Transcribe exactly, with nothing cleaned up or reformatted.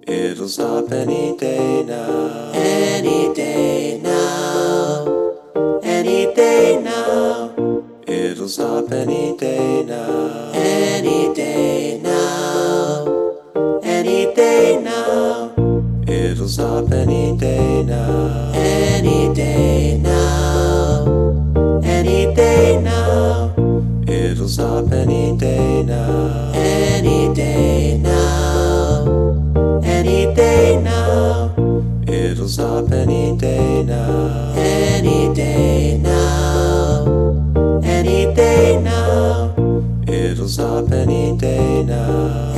It'll stop any day now. Any day now. Any day now. It'll stop any day now. Any day now. Any day now. It'll stop any day now. Any day now. Any day now. It'll stop any day now. Any day now. Any day now. It'll stop any day now. Any day now. Any day now. It'll stop any day now.